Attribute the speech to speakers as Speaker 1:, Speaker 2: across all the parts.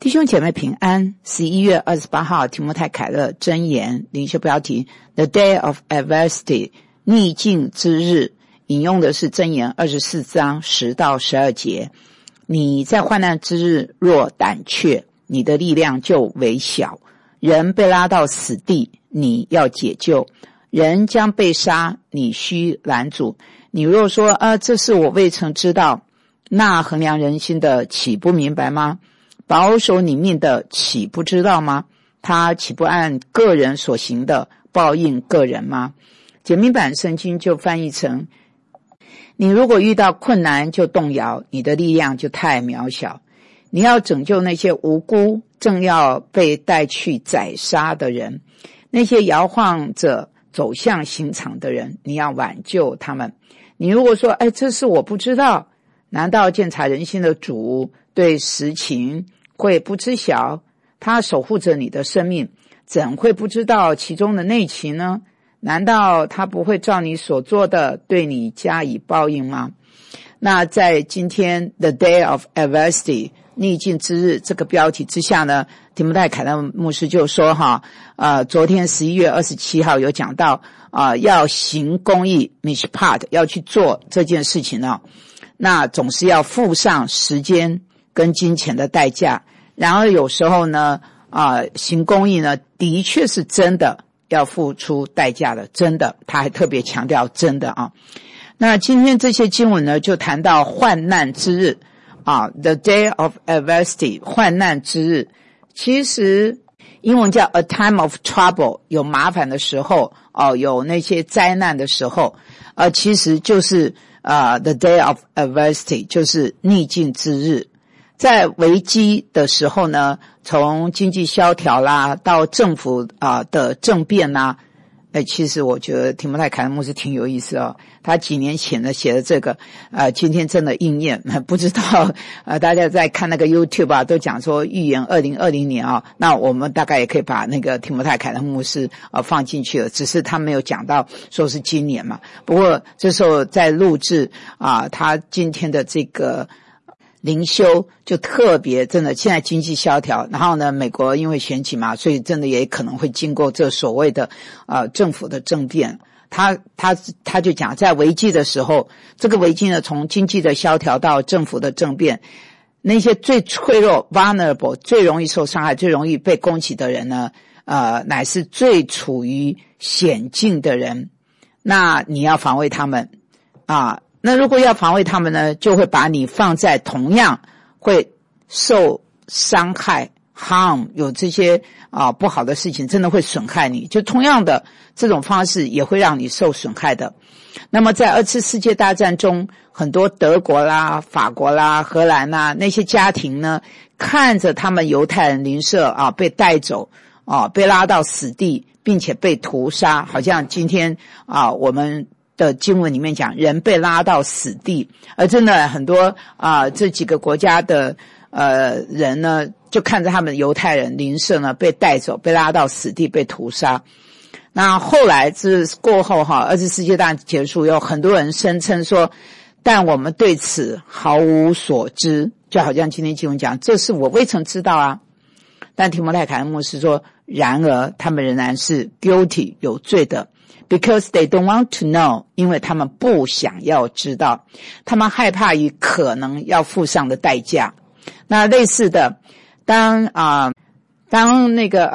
Speaker 1: 弟兄姐妹平安。11月28号提摩太凯勒箴言灵修标题 The Day of Adversity 逆境之日，引用的是箴言24章10到12节。你在患难之日若胆怯，你的力量就微小。人被拉到死地，你要解救。人将被杀，你须拦阻。你若说这是我未曾知道，那衡量人心的岂不明白吗？保守你命的岂不知道吗？他岂不按个人所行的报应个人吗？简明版圣经就翻译成，你如果遇到困难就动摇，你的力量就太渺小。你要拯救那些无辜正要被带去宰杀的人，那些摇晃着走向刑场的人，你要挽救他们。你如果说这是我不知道，难道鉴察人心的主对实情会不知晓？他守护着你的生命，怎会不知道其中的内情呢？难道他不会照你所做的对你加以报应吗？那在今天 The Day of Adversity 逆境之日这个标题之下呢，提摩太凯勒牧师就说昨天11月27号有讲到要行公义 mishpat 要去做这件事情呢，那总是要付上时间跟金钱的代价。然而有时候呢行公义呢的确是真的要付出代价的，真的，他还特别强调真的那今天这些经文呢就谈到患难之日The Day of Adversity 患难之日，其实英文叫 A time of trouble 有麻烦的时候有那些灾难的时候其实就是The Day of Adversity 就是逆境之日。在危机的时候呢，从经济萧条啦到政府的政变啦其实我觉得提摩太凯勒牧师挺有意思他几年前呢写的这个今天真的应验。不知道大家在看那个 YouTube 都讲说预言2020年那我们大概也可以把那个提摩太凯勒牧师放进去了，只是他没有讲到说是今年嘛。不过这时候在录制他今天的这个灵修就特别真的，现在经济萧条，然后呢美国因为选举嘛，所以真的也可能会经过这所谓的政府的政变。他就讲在危机的时候，这个危机呢从经济的萧条到政府的政变，那些最脆弱 vulnerable 最容易受伤害最容易被攻击的人呢乃是最处于险境的人，那你要防卫他们那如果要防卫他们呢，就会把你放在同样会受伤害 harm 有这些不好的事情，真的会损害你，就同样的这种方式也会让你受损害的。那么在2次世界大战中，很多德国啦法国啦荷兰啦那些家庭呢，看着他们犹太人邻舍被带走被拉到死地，并且被屠杀，好像今天我们的经文里面讲人被拉到死地，而真的很多这几个国家的人呢，就看着他们犹太人邻舍呢被带走，被拉到死地，被屠杀。那后来这过后2次世界大战结束，有很多人声称说，但我们对此毫无所知，就好像今天经文讲，这是我未曾知道但提摩太凯勒牧师说，然而他们仍然是 guilty 有罪的。Because they don't want to know 因为他们不想要知道，他们害怕于可能要付上的代价。那类似的，当那个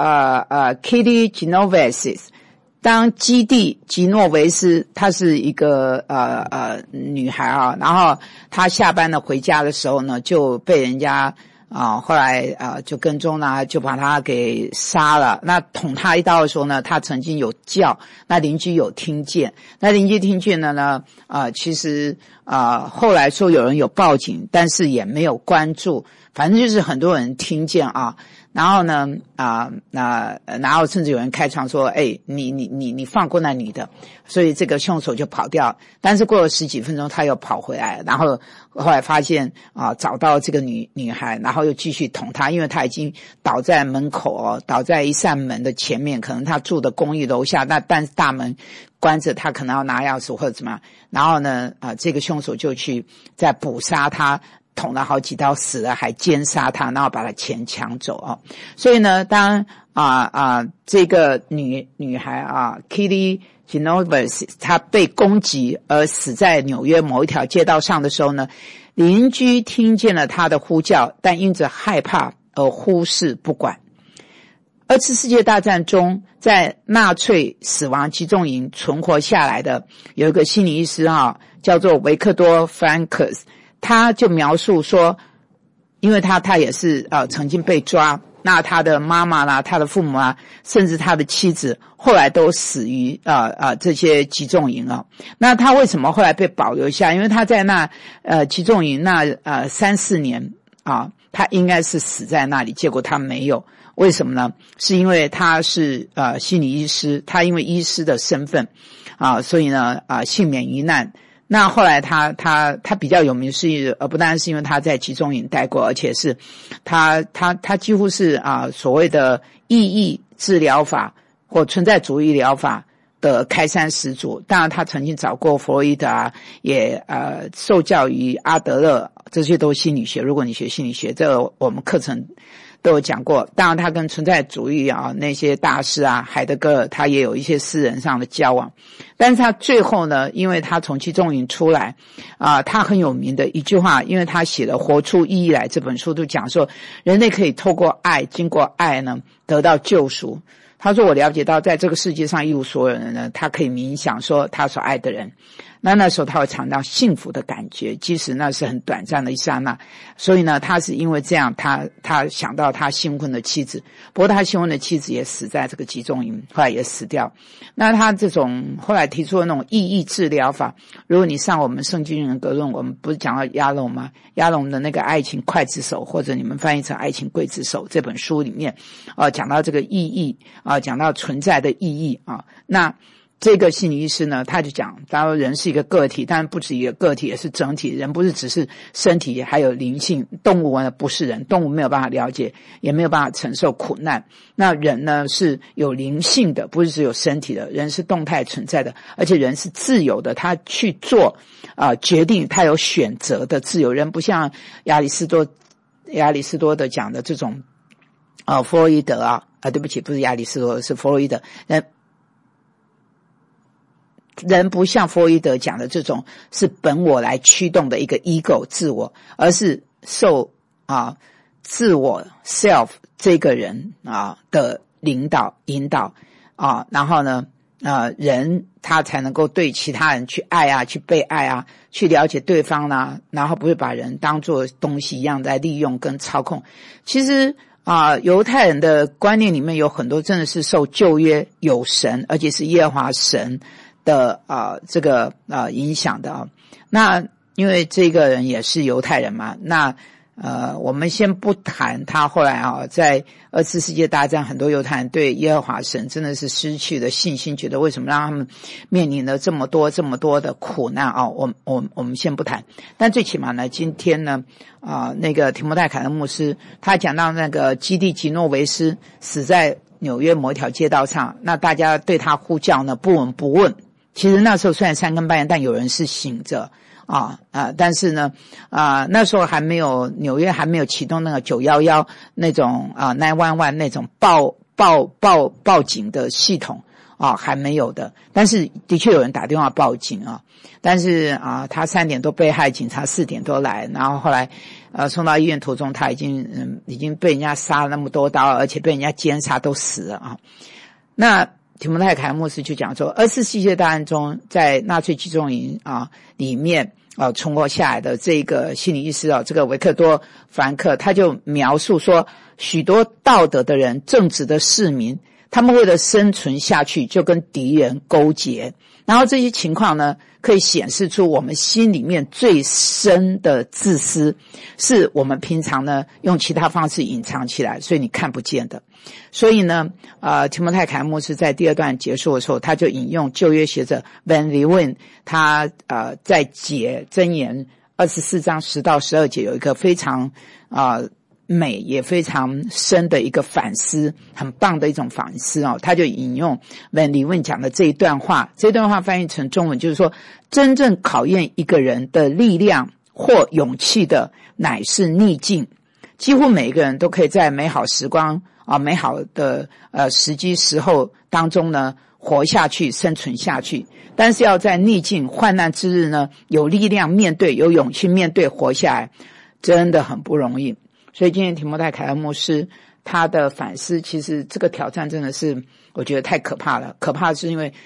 Speaker 1: Kitty Genovese 当基蒂吉诺维斯，她是一个女孩然后她下班了回家的时候呢，就被人家后来就跟踪啦，就把他给杀了。那捅他一刀的时候呢，他曾经有叫，那邻居有听见，那邻居听见了呢其实后来说有人有报警，但是也没有关注，反正就是很多人听见然后呢然后甚至有人开枪说你放过那女的，所以这个凶手就跑掉，但是过了10几分钟他又跑回来，然后后来发现找到这个女孩，然后又继续捅她，因为她已经倒在门口倒在一扇门的前面，可能她住的公寓楼下，但是大门关着，他可能要拿钥匙或者怎么样，然后呢这个凶手就去再捕杀他捅了好几刀，死了还奸杀他，然后把他钱抢走啊。所以呢，当这个女孩Kitty Genovese 她被攻击而死在纽约某一条街道上的时候呢，邻居听见了她的呼叫，但因着害怕而忽视不管。二次世界大战中，在纳粹死亡集中营存活下来的有一个心理医师叫做维克多·弗兰克斯，他就描述说，因为他也是曾经被抓，那他的妈妈啦，他的父母啊，甚至他的妻子后来都死于这些集中营啊。那他为什么后来被保留下？因为他在那集中营那3-4年他应该是死在那里，结果他没有。为什么呢？是因为他是心理医师，他因为医师的身份所以呢幸免于难。那后来他比较有名是不单是因为他在集中营待过，而且是他几乎是所谓的意义治疗法或存在主义疗法的开山始祖。当然他曾经找过弗洛伊德也受教于阿德勒，这些都是心理学。如果你学心理学，这个我们课程都有讲过。当然他跟存在主义那些大师海德格尔他也有一些私人上的交往。但是他最后呢，因为他从集中营出来他很有名的一句话，因为他写了《活出意义来》这本书，都讲说人类可以透过爱，经过爱呢得到救赎。他说我了解到在这个世界上一无所有人呢，他可以冥想说他所爱的人，那时候他会尝到幸福的感觉，即使那是很短暂的一刹那。所以呢他是因为这样他想到他新婚的妻子，不过他新婚的妻子也死在这个集中营，后来也死掉。那他这种后来提出的那种意义治疗法，如果你上我们圣经人格论，我们不是讲到亚龙吗？亚龙的那个爱情刽子手，或者你们翻译成爱情刽子手这本书里面讲到这个意义讲到存在的意义那这个心理医师呢，他就讲当然人是一个个体，但不止一个个体，也是整体。人不是只是身体，还有灵性。动物呢不是人，动物没有办法了解，也没有办法承受苦难。那人呢是有灵性的，不是只有身体的。人是动态存在的，而且人是自由的，他去做决定，他有选择的自由。人不像亚里士多德讲的这种弗洛伊德对不起，不是亚里士多德，是弗洛伊德。人不像弗洛伊德讲的这种是本我来驱动的一个 ego 自我，而是受自我 self 这个人的引导然后呢人他才能够对其他人去爱去被爱去了解对方然后不会把人当作东西一样在利用跟操控。其实犹太人的观念里面有很多真的是受旧约有神，而且是耶和华神的这个影响的那因为这个人也是犹太人嘛，那我们先不谈他后来在二次世界大战很多犹太人对耶和华神真的是失去了信心，觉得为什么让他们面临了这么多的苦难我们先不谈。但最起码呢今天呢那个提摩太凯勒牧师他讲到那个基蒂吉诺维斯死在纽约某一条街道上，那大家对他呼叫呢不闻不问。其实那时候虽然3更半夜，但有人是醒着但是呢那时候纽约还没有启动那个911那种911那种报警的系统还没有的。但是的确有人打电话报警但是他3点多被害，警察4点多来，然后后来送到医院途中他已经被人家杀了那么多刀，而且被人家奸杀都死了那提摩太凯勒牧师就讲说二次世界大战中在纳粹集中营里面存活下来的这个心理医师这个维克多·弗兰克他就描述说，许多道德的人，正直的市民，他们为了生存下去就跟敌人勾结，然后这些情况呢可以显示出我们心里面最深的自私，是我们平常呢用其他方式隐藏起来，所以你看不见的。所以呢提摩太凯勒牧师在第2段结束的时候，他就引用旧约学者 Van Leeuwen 他在解箴言24章10到12节有一个非常美也非常深的一个反思，很棒的一种反思他就引用 Van Leeuwen 讲的这一段话翻译成中文就是说，真正考验一个人的力量或勇气的乃是逆境。几乎每一个人都可以在美好时光美好的时机时候当中呢活下去，生存下去，但是要在逆境患难之日呢有力量面对，有勇气面对，活下来真的很不容易。所以今天提摩太凯勒牧师他的反思，其实这个挑战真的是我觉得太可怕了。可怕的是因为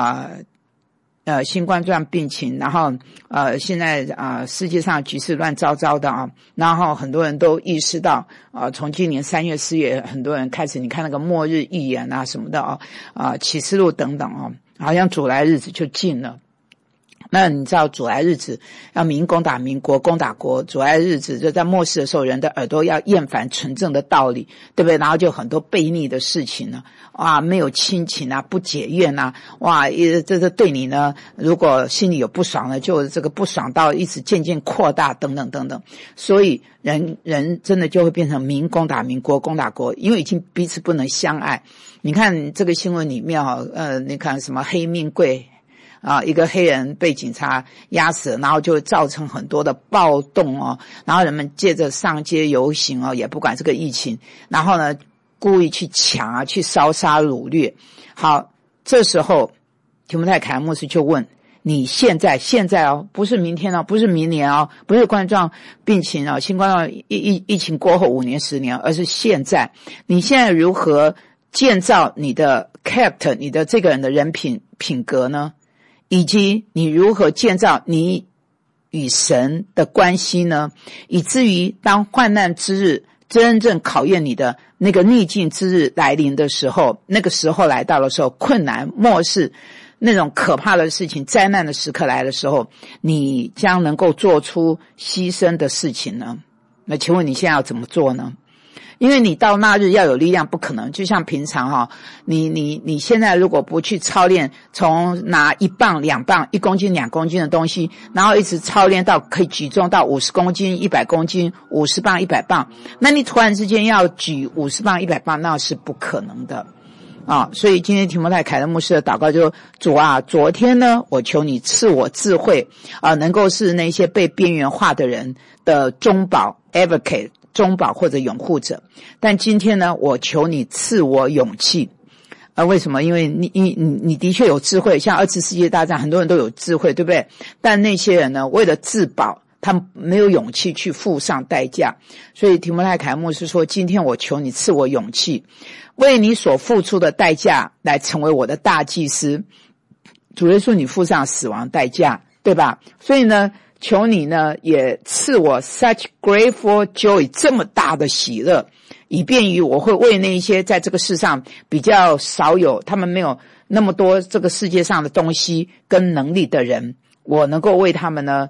Speaker 1: 新冠状病情，然后现在世界上局势乱糟糟的然后很多人都意识到从今年3月4月很多人开始，你看那个末日预言什么的启示录等等好像主来日子就近了。那你知道主来日子要民攻打民，国攻打国，主来日子就在末世的时候，人的耳朵要厌烦纯正的道理，对不对？然后就很多悖逆的事情呢，没有亲情不解怨这对你呢，如果心里有不爽了，就这个不爽到一直渐渐扩大等等等等。所以人真的就会变成民攻打民，国攻打国，因为已经彼此不能相爱。你看这个新闻里面你看什么黑命贵一个黑人被警察压死，然后就造成很多的暴动然后人们借着上街游行也不管这个疫情，然后呢故意去抢去烧杀掳掠。好，这时候提摩太凯勒牧师就问你现在不是明天不是明年不是冠状病情新冠状疫情过后5年10年，而是现在，你现在如何建造你的 character， 你的这个人的人品格呢？以及你如何建造你与神的关系呢？以至于当患难之日真正考验你的那个逆境之日来临的时候，那个时候来到的时候，困难末世那种可怕的事情，灾难的时刻来的时候，你将能够做出牺牲的事情呢？那请问你现在要怎么做呢？因为你到那日要有力量不可能，就像平常你现在如果不去操练，从拿1磅2磅1公斤2公斤的东西，然后一直操练到可以举重到50公斤100公斤50磅100磅，那你突然之间要举50磅100磅，那是不可能的所以今天提摩太凯勒牧师的祷告就主昨天呢我求你赐我智慧能够是那些被边缘化的人的中保 advocate中保或者拥护者，但今天呢我求你赐我勇气为什么？因为你的确有智慧，像2次世界大战很多人都有智慧，对不对？但那些人呢为了自保，他们没有勇气去付上代价。所以提摩太凯勒牧师说，今天我求你赐我勇气，为你所付出的代价来成为我的大祭司。主耶稣你付上死亡代价，对吧？所以呢求你呢也赐我 such grateful joy 这么大的喜乐，以便于我会为那些在这个世上比较少有，他们没有那么多这个世界上的东西跟能力的人，我能够为他们呢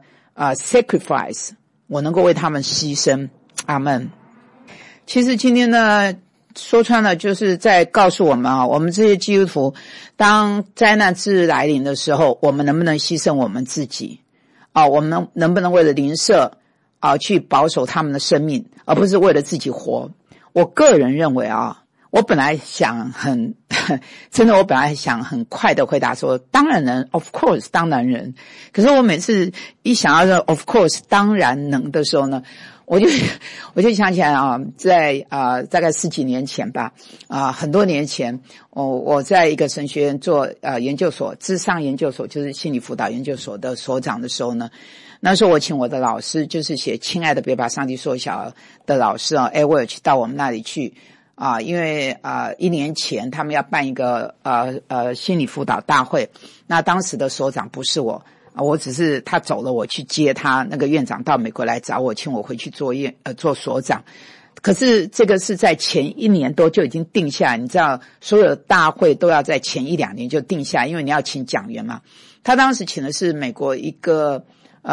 Speaker 1: sacrifice， 我能够为他们牺牲。阿们。其实今天呢说穿了就是在告诉我们我们这些基督徒，当灾难之日来临的时候，我们能不能牺牲我们自己我们能不能为了邻舍去保守他们的生命，而不是为了自己活。我个人认为我本来想真的我本来想很快的回答说当然能 of course 当然能，可是我每次一想到说 of course 当然能的时候呢，我就想起来在大概10几年前吧很多年前我在一个神学院做研究所，諮商研究所，就是心理辅导研究所的所长的时候呢，那时候我请我的老师，就是写亲爱的别把上帝缩小的老师Edward 到我们那里去因为1年前他们要办一个心理辅导大会，那当时的所长不是我只是他走了，我去接他，那个院长到美国来找我，请我回去做所长。可是这个是在前1年多就已经定下来，你知道所有的大会都要在前1-2年就定下来，因为你要请讲员嘛。他当时请的是美国一个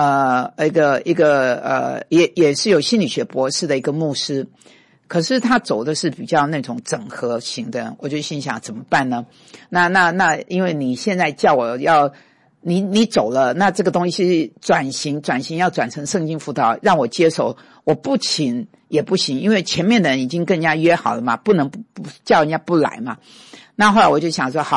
Speaker 1: 也是有心理学博士的一个牧师，可是他走的是比较那种整合型的，我就心想怎么办呢？那因为你现在叫我要你走了，那这个东西转型要转成圣经辅导，让我接手，我不请也不行，因为前面的人已经跟人家约好了嘛，不能不叫人家不来嘛。那后来我就想说好，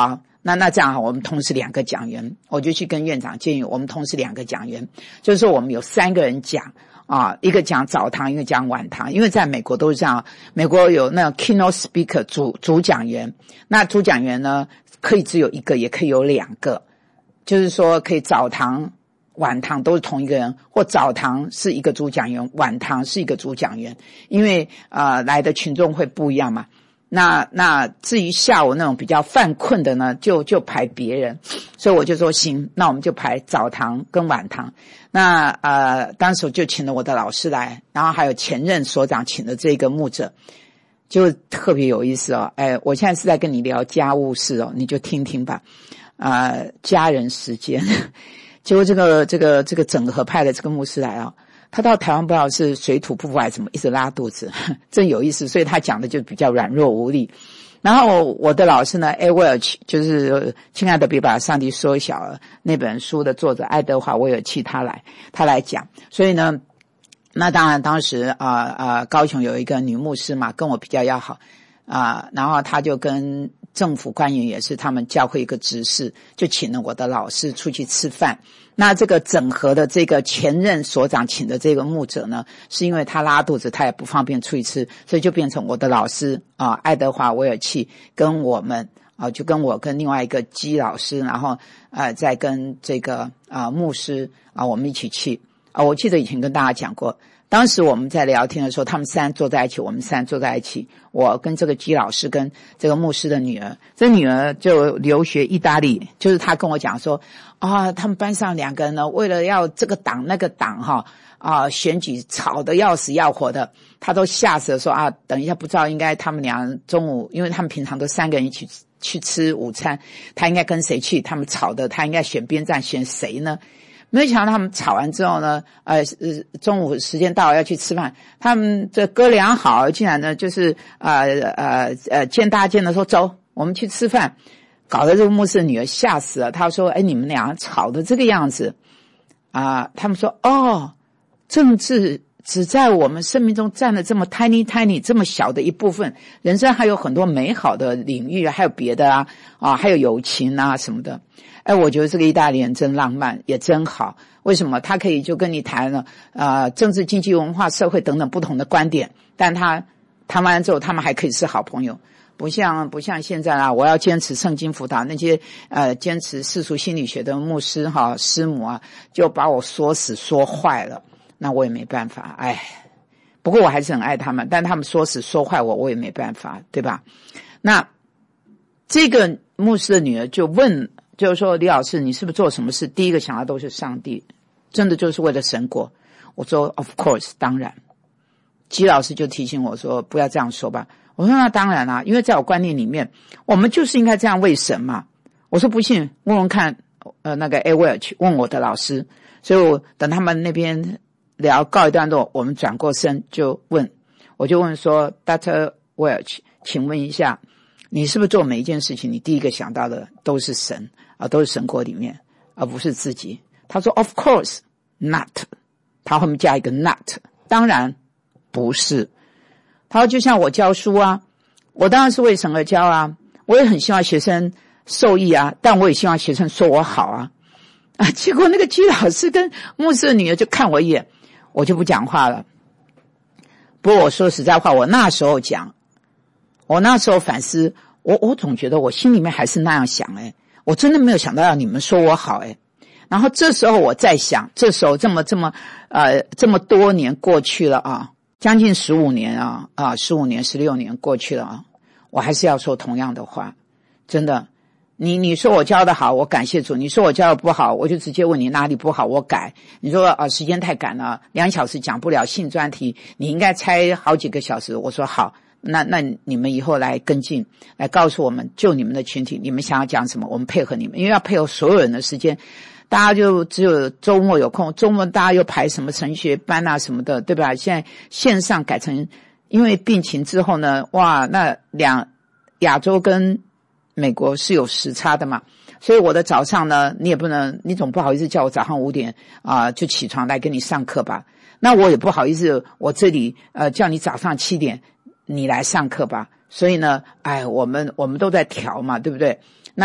Speaker 1: 那这样我们同时2个讲员，我就去跟院长建议，我们同时2个讲员，就是说我们有3个人讲啊，一个讲早堂，一个讲晚堂，因为在美国都是这样，美国有那个 keynote speaker 主讲员，那主讲员呢可以只有1个，也可以有2个，就是说可以早堂晚堂都是同一个人，或早堂是一个主讲员，晚堂是一个主讲员，因为来的群众会不一样嘛。那至于下午那种比较犯困的呢，就排别人，所以我就说行，那我们就排早堂跟晚堂。那当时我就请了我的老师来，然后还有前任所长请的这个牧者，就特别有意思哦。我现在是在跟你聊家务事哦，你就听听吧。家人时间，结果这个整合派的这个牧师来哦。他到台湾不知道是水土不服还是怎么，一直拉肚子，真有意思，所以他讲的就比较软弱无力。然后我的老师呢 A. Welch 就是亲爱的别把上帝缩小了那本书的作者爱德华威尔契他来讲。所以呢，那当然当时高雄有一个女牧师嘛，跟我比较要好然后他就跟政府官员也是他们教会一个执事，就请了我的老师出去吃饭。那这个整合的这个前任所长请的这个牧者呢，是因为他拉肚子，他也不方便出去吃，所以就变成我的老师爱德华威尔契跟我们就跟我跟另外一个基老师，然后再跟这个牧师我们一起去我记得以前跟大家讲过，当时我们在聊天的时候，他们3人坐在一起，我们3人坐在一起，我跟这个基老师跟这个牧师的女儿，这女儿就留学意大利，就是她跟我讲说他们班上2个人呢，为了要这个党那个党选举吵得要死要活的，她都吓死了说等一下不知道应该他们俩中午，因为他们平常都3个人一起去吃午餐，她应该跟谁去，他们吵的她应该选边站选谁呢？没想到他们吵完之后呢中午时间到了要去吃饭，他们这哥俩好竟然呢就是见大见的说走我们去吃饭，搞得这个牧师的女儿吓死了。她说你们俩吵的这个样子他们说政治只在我们生命中占了这么 tiny 这么小的一部分，人生还有很多美好的领域，还有别的还有友情什么的。我觉得这个意大利人真浪漫，也真好。为什么？他可以就跟你谈了政治、经济、文化、社会等等不同的观点，但他谈完之后，他们还可以是好朋友。不像现在我要坚持圣经辅导，那些坚持世俗心理学的牧师师母就把我说死说坏了，那我也没办法。不过我还是很爱他们，但他们说死说坏我也没办法，对吧？那这个牧师的女儿就问，就是说李老师你是不是做什么事第一个想到都是上帝，真的就是为了神国？我说 of course 当然。基老师就提醒我说不要这样说吧。我说那当然啦，因为在我观念里面我们就是应该这样为神嘛。我说不信问问看那个 A. Welch 问我的老师。所以我等他们那边聊告一段落，我们转过身我就问说 Dr. Welch 请问一下，你是不是做每一件事情你第一个想到的都是神都是神国里面而不是自己？他说 Of course not， 他后面加一个 not， 当然不是。他说就像我教书我当然是为神而教我也很希望学生受益但我也希望学生说我好结果那个基老师跟牧师的女儿就看我一眼，我就不讲话了。不过我说实在话，我那时候反思，我总觉得我心里面还是那样想我真的没有想到要你们说我好然后这时候我在想，这时候这么多年过去了将近15年15年16年过去了我还是要说同样的话，真的。你说我教的好，我感谢主；你说我教的不好，我就直接问你哪里不好，我改。你说时间太赶了，2小时讲不了性专题，你应该拆好几个小时。我说好，那你们以后来跟进，来告诉我们，就你们的群体，你们想要讲什么，我们配合你们，因为要配合所有人的时间。大家就只有周末有空，周末大家又排什么神学班什么的，对吧？现在线上改成，因为病情之后呢，那亚洲跟美国是有时差的嘛，所以我的早上呢，你总不好意思叫我早上5点就起床来跟你上课吧？那我也不好意思，我这里叫你早上7点你来上课吧？所以呢，我们都在调嘛，对不对？那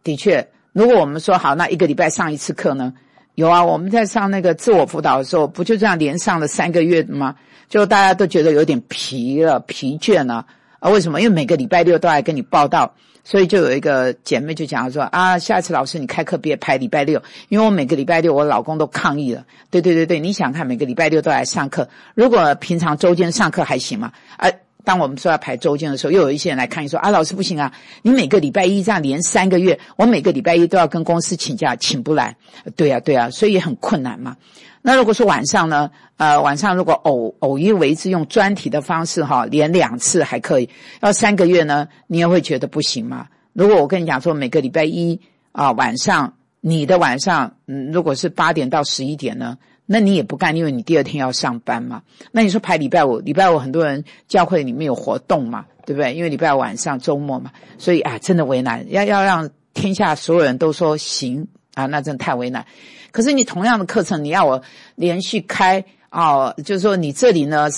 Speaker 1: 的确，如果我们说好，那一个礼拜上一次课呢？有啊，我们在上那个自我辅导的时候，不就这样连上了3个月吗？就大家都觉得有点疲倦了。为什么？因为每个礼拜六都来跟你报道，所以就有一个姐妹就讲说啊，下次老师你开课别排礼拜六，因为我每个礼拜六我老公都抗议了。对，你想看每个礼拜六都来上课，如果平常周间上课还行吗？当我们说要排周间的时候，又有一些人来抗议说啊，老师不行啊，你每个礼拜一这样连3个月，我每个礼拜一都要跟公司请假，请不来。对啊，所以也很困难嘛。那如果说晚上呢，晚上如果偶一为之用专题的方式连2次还可以，要3个月呢，你也会觉得不行嘛。如果我跟你讲说每个礼拜一晚上，你的晚上如果是8点到11点呢，那你也不干，因为你第二天要上班嘛。那你说排礼拜五很多人教会里面有活动嘛，对不对？因为礼拜五晚上周末嘛，所以真的为难，要让天下所有人都说行那真的太为难。可是你同样的课程，你要我连续开就是说你这里呢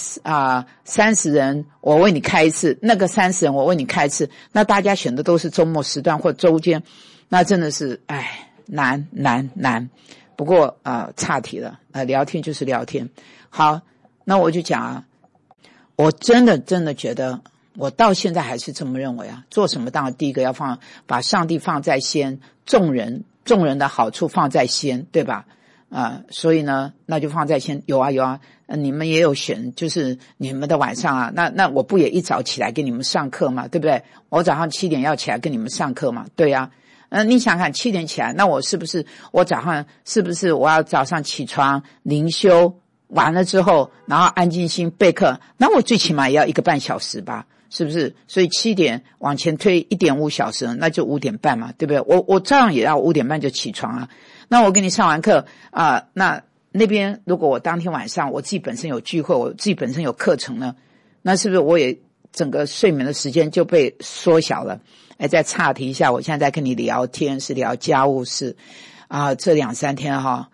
Speaker 1: 30人我为你开一次，那个30人我为你开一次，那大家选的都是周末时段或周间，那真的是难。不过岔题了，聊天就是聊天。好，那我就讲我真的觉得，我到现在还是这么认为做什么当然第一个要把上帝放在先，众人的好处放在先，对吧？所以呢，那就放在先。有啊，你们也有选，就是你们的晚上那我不也一早起来给你们上课嘛，对不对？我早上7点要起来跟你们上课嘛，对啊。你想看7点起来，那我是不是我要早上起床灵修完了之后，然后安静心备课，那我最起码也要1个半小时吧，是不是？所以7点往前推 1.5 小时，那就5点半嘛，对不对？我照样也要5点半就起床那我给你上完课那边如果我当天晚上我自己本身有聚会，我自己本身有课程呢，那是不是我也整个睡眠的时间就被缩小了？再岔题一下，我现在在跟你聊天是聊家务事这2-3天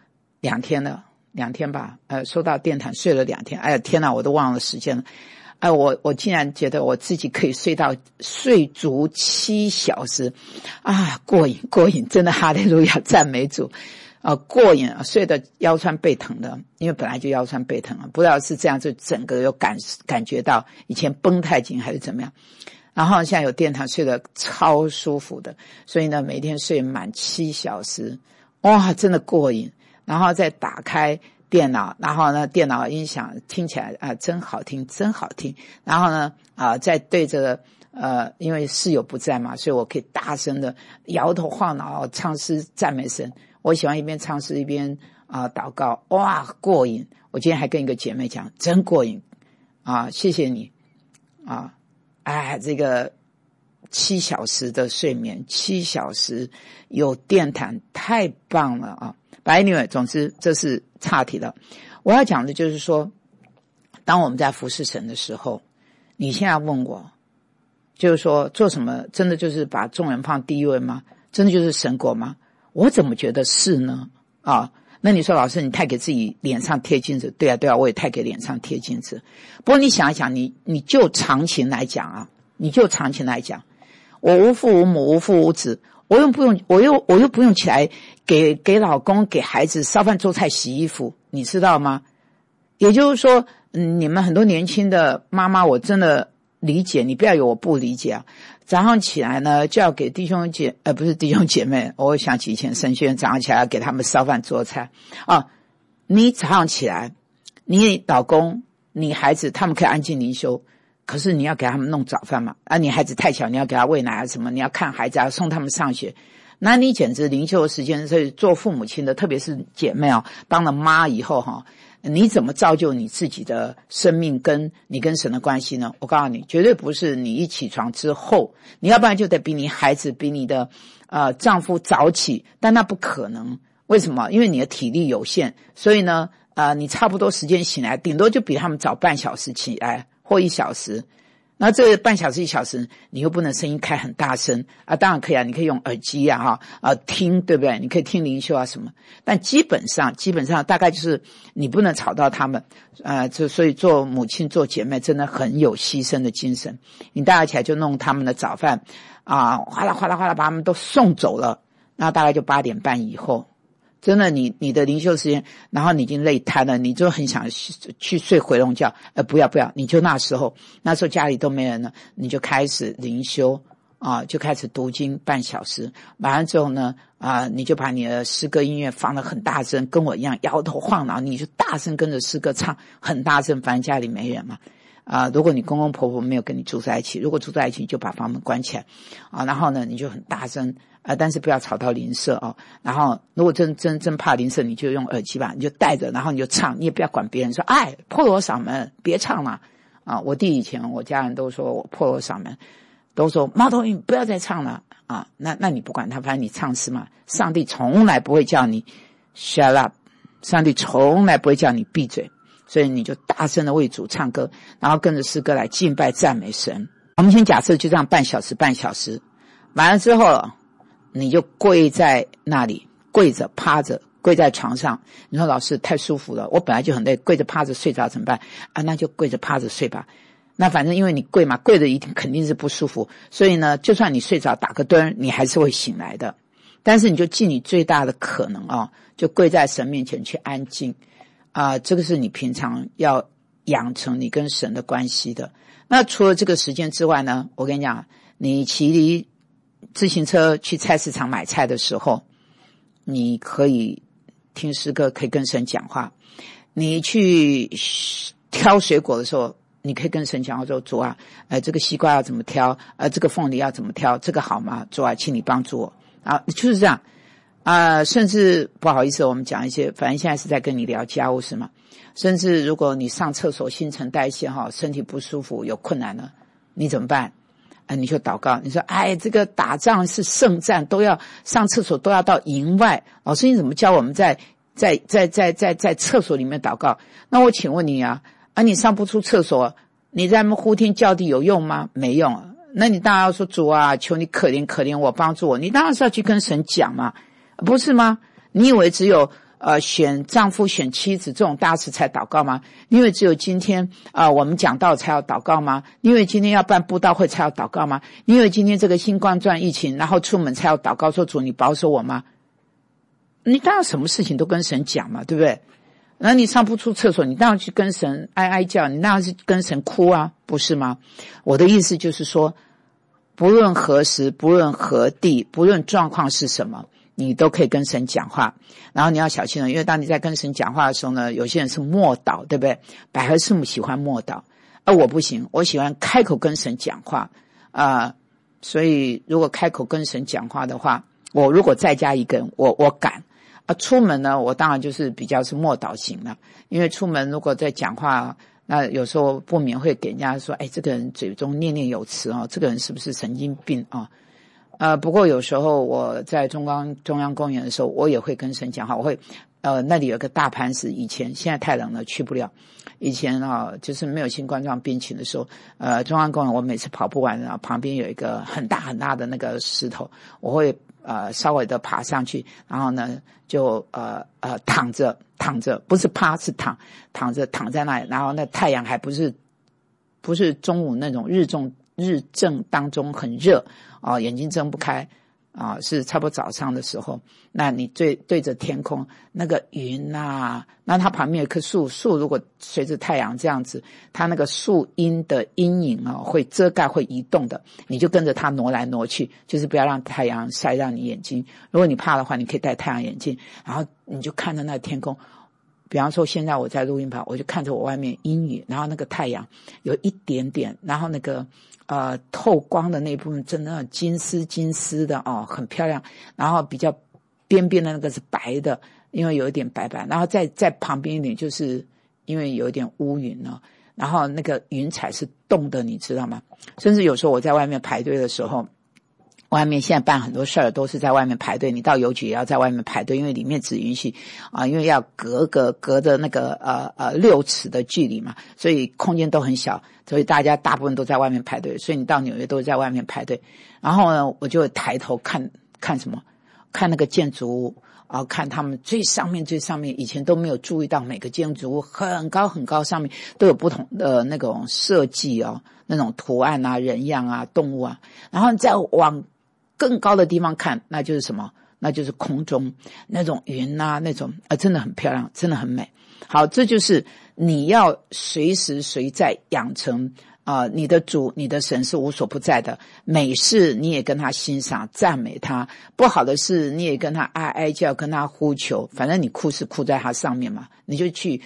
Speaker 1: 2天吧，收到电毯睡了2天，哎呀天哪，我都忘了时间了。我竟然觉得我自己可以睡足7小时过瘾，真的哈利路亚，赞美主过瘾睡得腰酸背疼的，因为本来就腰酸背疼不知道是这样，就整个有感觉到以前绷太紧还是怎么样。然后现在有电毯睡得超舒服的，所以呢每天睡满7小时，哇真的过瘾。然后再打开电脑，然后呢电脑音响听起来真好听。然后呢再对着因为室友不在嘛，所以我可以大声的摇头晃脑唱诗赞美神。我喜欢一边唱诗一边祷告，哇过瘾。我今天还跟一个姐妹讲，真过瘾谢谢你这个7小时的睡眠，7小时有电毯，太棒了Anyway， 总之这是岔题了。我要讲的就是说，当我们在服侍神的时候，你现在问我，就是说做什么真的就是把众人放第一位吗？真的就是神国吗？我怎么觉得是呢？那你说老师你太给自己脸上贴金子，对啊，我也太给脸上贴金子。不过你想一想，你就常情来讲我无父无母无父无子，我又不用起来给老公给孩子烧饭做菜洗衣服，你知道吗？也就是说你们很多年轻的妈妈，我真的理解，你不要有我不理解早上起来呢就要给不是弟兄姐妹，我想起以前神学院早上起来要给他们烧饭做菜你早上起来，你老公你孩子他们可以安静灵修，可是你要给他们弄早饭嘛你孩子太小，你要给他喂奶什么，你要看孩子送他们上学，那你简直灵修的时间是做父母亲的，特别是姐妹当了妈以后你怎么造就你自己的生命跟你跟神的关系呢？我告诉你，绝对不是你一起床之后，你要不然就得比你孩子比你的丈夫早起，但那不可能。为什么？因为你的体力有限，所以呢你差不多时间醒来，顶多就比他们早半小时起来或1小时。那这半小时1小时你又不能声音开很大声当然可以你可以用耳机听，对不对？你可以听灵修什么，但基本上大概就是你不能吵到他们所以做母亲做姐妹真的很有牺牲的精神。你大家起来就弄他们的早饭哗啦哗啦哗啦把他们都送走了那大概就8点半以后，真的你的灵修时间，然后你已经累瘫了，你就很想去睡回笼觉，不要，你就那时候家里都没人了，你就开始灵修就开始读经半小时，完了之后呢你就把你的诗歌音乐放得很大声，跟我一样摇头晃脑，你就大声跟着诗歌唱很大声，反正家里没人嘛。如果你公公婆婆没有跟你住在一起，如果住在一起就把房门关起来然后呢你就很大声但是不要吵到邻舍然后如果真怕邻舍，你就用耳机吧，你就戴着，然后你就唱，你也不要管别人说破锣嗓门别唱了我弟以前我家人都说我破锣嗓门，都说猫头鹰不要再唱了那你不管他，反正你唱诗嘛，上帝从来不会叫你 shut up， 上帝从来不会叫你闭嘴，所以你就大声的为主唱歌，然后跟着诗歌来敬拜赞美神。我们先假设就这样半小时，完了之后你就跪在那里，跪着趴着，跪在床上。你说老师太舒服了，我本来就很累，跪着趴着睡着怎么办那就跪着趴着睡吧。那反正因为你跪嘛，跪着一定肯定是不舒服，所以呢就算你睡着打个盹你还是会醒来的，但是你就尽你最大的可能就跪在神面前去安静这个是你平常要养成你跟神的关系的。那除了这个时间之外呢，我跟你讲，你骑自行车去菜市场买菜的时候，你可以听诗歌，可以跟神讲话。你去挑水果的时候，你可以跟神讲话说，主这个西瓜要怎么挑这个凤梨要怎么挑，这个好吗？主请你帮助我就是这样甚至不好意思，我们讲一些，反正现在是在跟你聊家务是吗？甚至如果你上厕所新陈代谢身体不舒服有困难了，你怎么办你就祷告，你说这个打仗是圣战，都要上厕所都要到营外，老师你怎么教我们在厕所里面祷告？那我请问你你上不出厕所，你在那边呼天叫地有用吗？没用那你当然要说主求你可怜我，帮助我，你当然是要去跟神讲嘛，不是吗？你以为只有选丈夫选妻子这种大事才祷告吗？你以为只有今天我们讲道才要祷告吗？你以为今天要办布道会才要祷告吗？你以为今天这个新冠状疫情然后出门才要祷告说主你保守我吗？你当然什么事情都跟神讲嘛，对不对？然后你上不出厕所，你当然去跟神哀叫，你当然是跟神哭不是吗？我的意思就是说，不论何时，不论何地，不论状况是什么，你都可以跟神讲话。然后你要小心了，因为当你在跟神讲话的时候呢，有些人是默祷，对不对？百合师母喜欢默祷我不行，我喜欢开口跟神讲话所以如果开口跟神讲话的话，我如果再加一个人我敢出门呢，我当然就是比较是默祷型了，因为出门如果在讲话那有时候不免会给人家说这个人嘴中念念有词这个人是不是神经病不过有时候我在中央公园的时候，我也会跟神讲话，我会那里有个大磐石，现在太冷了去不了。以前就是没有新冠状病情的时候中央公园我每次跑不完旁边有一个很大很大的那个石头，我会稍微的爬上去，然后呢就躺着，不是趴是躺在那里，然后那太阳还不是中午那种日正当中很热眼睛睁不开是差不多早上的时候，那你对着天空那个云那它旁边有一棵树如果随着太阳这样子，它那个树荫的阴影会遮盖会移动的，你就跟着它挪来挪去，就是不要让太阳晒到你眼睛。如果你怕的话，你可以戴太阳眼镜，然后你就看着那天空。比方说现在我在录音棚，我就看着我外面阴雨，然后那个太阳有一点点，然后那个透光的那部分真的金丝的很漂亮，然后比较边边的那个是白的，因为有一点白，然后在旁边一点就是因为有一点乌云然后那个云彩是动的，你知道吗？甚至有时候我在外面排队的时候，外面现在办很多事儿都是在外面排队，你到邮局也要在外面排队，因为里面只允许因为要隔着那个6尺的距离嘛，所以空间都很小，所以大家大部分都在外面排队，所以你到纽约都是在外面排队。然后呢，我就会抬头看什么，看那个建筑物看他们最上面，以前都没有注意到每个建筑物很高很高，上面都有不同的那种设计那种图案人样动物然后再往更高的地方看，那就是什么？ 那就是空中那种云啊，那种真的很漂亮，真的很美。好，这就是你要随时随在养成你的主你的神是无所不在的，美事你也跟他欣赏赞美他，不好的事你也跟他哀叫跟他呼求，反正你哭是哭在他上面嘛，你就去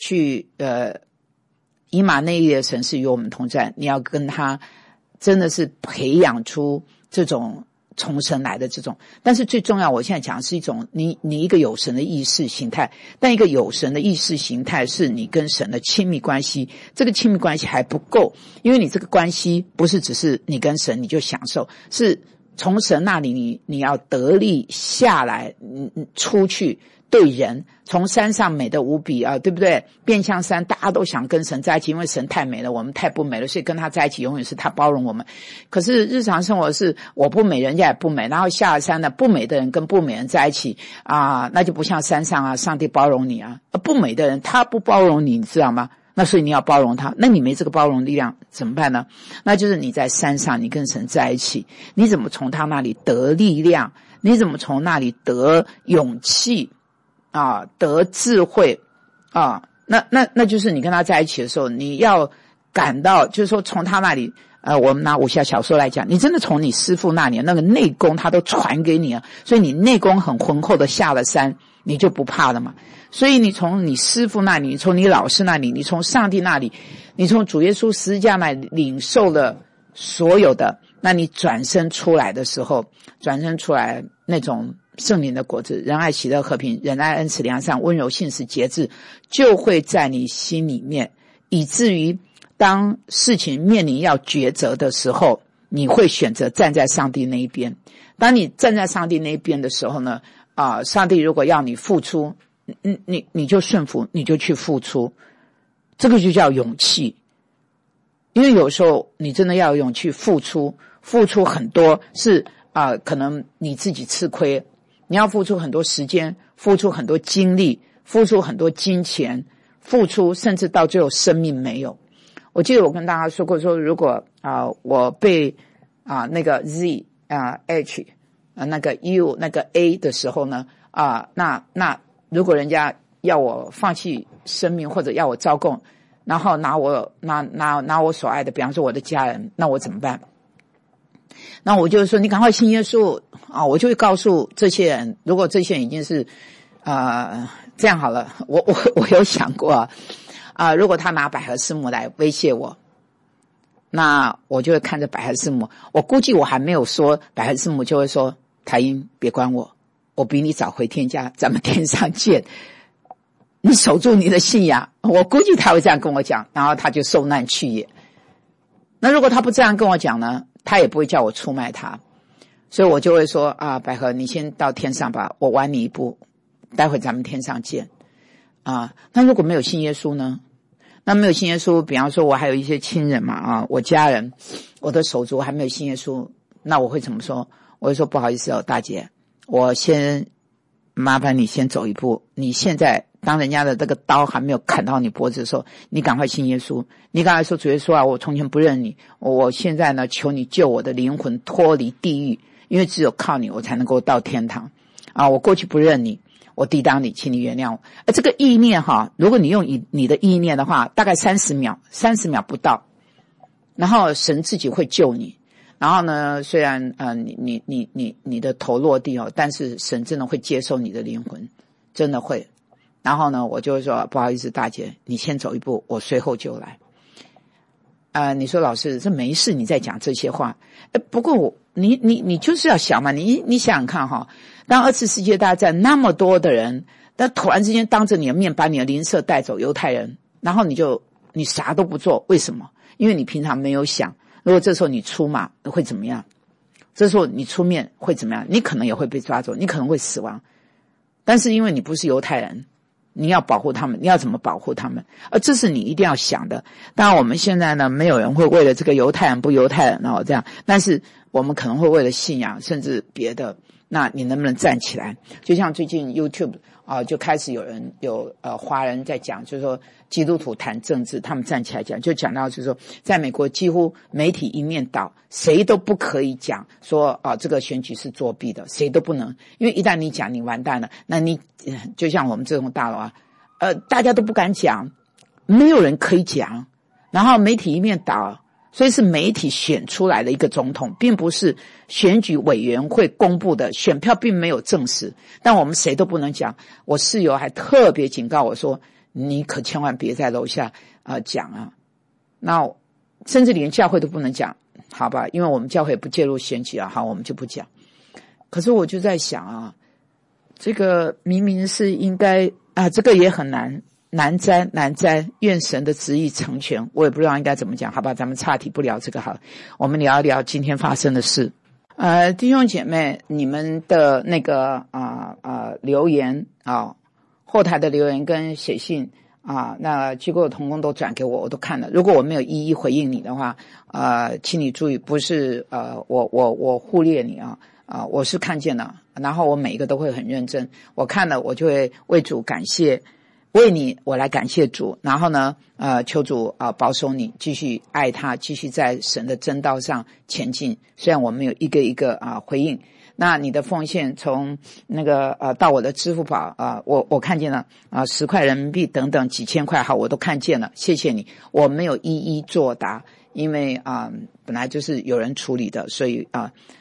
Speaker 1: 以马内利的神是与我们同在，你要跟他真的是培养出这种从神来的这种。但是最重要我现在讲的是一种你一个有神的意识形态，但一个有神的意识形态是你跟神的亲密关系，这个亲密关系还不够，因为你这个关系不是只是你跟神你就享受，是从神那里你要得力下来出去对人，从山上美的无比对不对？变相山大家都想跟神在一起，因为神太美了，我们太不美了，所以跟他在一起永远是他包容我们。可是日常生活是我不美人家也不美，然后下了山呢，不美的人跟不美人在一起那就不像山上上帝包容你不美的人他不包容你知道吗？那所以你要包容他，那你没这个包容力量怎么办呢？那就是你在山上你跟神在一起，你怎么从他那里得力量，你怎么从那里得勇气得智慧那就是你跟他在一起的时候，你要感到就是说从他那里我们拿武侠小说来讲，你真的从你师父那里那个内功他都传给你所以你内功很浑厚的下了山，你就不怕了嘛。所以你从你师父那里，你从你老师那里，你从上帝那里，你从主耶稣十字架那里领受了所有的，那你转身出来的时候，转身出来那种圣灵的果子，仁爱喜乐和平忍耐恩慈良善温柔信实节制，就会在你心里面，以至于当事情面临要抉择的时候，你会选择站在上帝那一边。当你站在上帝那一边的时候呢上帝如果要你付出，你就顺服，你就去付出，这个就叫勇气。因为有时候你真的要有勇气付出很多是可能你自己吃亏，你要付出很多时间，付出很多精力，付出很多金钱，付出甚至到最后生命没有。我记得我跟大家说过，说如果我被那个 Z H 那个 U 那个 A 的时候呢那如果人家要我放弃生命或者要我招供，然后拿我所爱的，比方说我的家人，那我怎么办？那我就说你赶快信耶稣我就会告诉这些人，如果这些人已经是这样好了，我有想过如果他拿百合师母来威胁我，那我就会看着百合师母，我估计我还没有说，百合师母就会说台英别管我比你早回天家，咱们天上见，你守住你的信仰，我估计他会这样跟我讲，然后他就受难去也。那如果他不这样跟我讲呢，他也不会叫我出卖他，所以我就会说百合你先到天上吧，我晚你一步，待会咱们天上见那如果没有信耶稣呢？那没有信耶稣，比方说我还有一些亲人嘛我家人，我的手足还没有信耶稣，那我会怎么说？我会说不好意思大姐，我先麻烦你先走一步，你现在当人家的这个刀还没有砍到你脖子的时候，你赶快信耶稣，你赶快说主耶稣我从前不认你，我现在呢求你救我的灵魂脱离地狱，因为只有靠你我才能够到天堂我过去不认你，我抵挡你，请你原谅我。这个意念如果你用你的意念的话，大概30秒不到，然后神自己会救你。然后呢，虽然你的头落地但是神真的会接受你的灵魂，真的会。然后呢，我就会说不好意思大姐，你先走一步，我随后就来。你说老师这没事，你在讲这些话。不过你就是要想嘛，你想想看当2次世界大战那么多的人，但突然之间当着你的面把你的邻舍带走，犹太人，然后你啥都不做，为什么？因为你平常没有想，如果这时候你出马会怎么样？这时候你出面会怎么样？你可能也会被抓走，你可能会死亡。但是因为你不是犹太人，你要保护他们，你要怎么保护他们？这是你一定要想的。当然我们现在呢，没有人会为了这个犹太人不犹太人这样，但是我们可能会为了信仰甚至别的，那你能不能站起来？就像最近 YouTube 就开始有华人在讲，就是说基督徒谈政治，他们站起来讲，就讲到就是说，在美国几乎媒体一面倒，谁都不可以讲说这个选举是作弊的，谁都不能，因为一旦你讲，你完蛋了。那你就像我们这种大佬大家都不敢讲，没有人可以讲，然后媒体一面倒。所以是媒体选出来的一个总统，并不是选举委员会公布的，选票并没有证实，但我们谁都不能讲。我室友还特别警告我说，你可千万别在楼下讲啊。那甚至连教会都不能讲，好吧，因为我们教会不介入选举好，我们就不讲。可是我就在想这个明明是应该这个也很难哉，愿神的旨意成全。我也不知道应该怎么讲，好吧，咱们岔题不聊这个好了，我们聊一聊今天发生的事。弟兄姐妹，你们的那个留言后台的留言跟写信那机构的同工都转给我，我都看了。如果我没有一一回应你的话，请你注意，不是我忽略你我是看见了，然后我每一个都会很认真，我看了我就会为主感谢。为你我来感谢主，然后呢求主保守你，继续爱他，继续在神的真道上前进。虽然我们有一个一个回应，那你的奉献从那个到我的支付宝我看见了10块人民币等等几千块，好，我都看见了，谢谢你。我没有一一作答，因为本来就是有人处理的，所以